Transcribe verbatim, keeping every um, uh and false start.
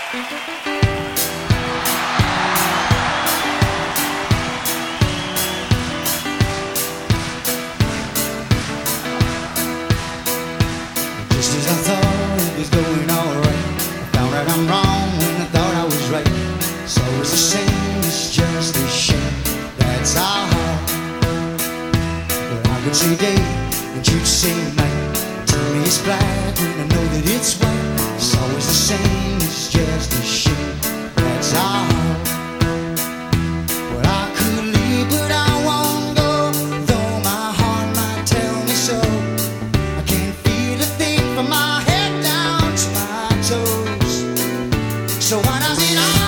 Just as I thought it was going alright, I found out I'm wrong when I thought I was right. So it's a shame, it's just a shame, that's our heart. But I could say day and you'd say night. Tell me it's black when I know that it's white. It's always the same, it's just a shame, that's our heart. Well, I could leave, but I won't go, though my heart might tell me so. I can't feel a thing from my head down to my toes. So why does it all